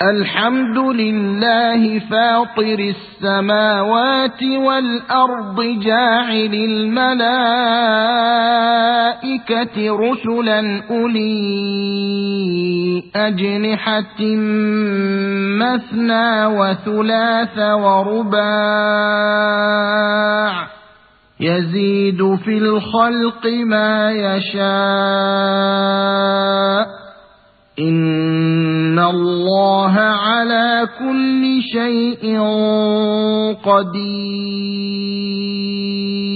الحمد لله فاطر السماوات والأرض جاعل الملائكة رسلا أولي أجنحة مثنى وثلاث ورباع يزيد في الخلق ما يشاء إن الله على كل شيء قدير.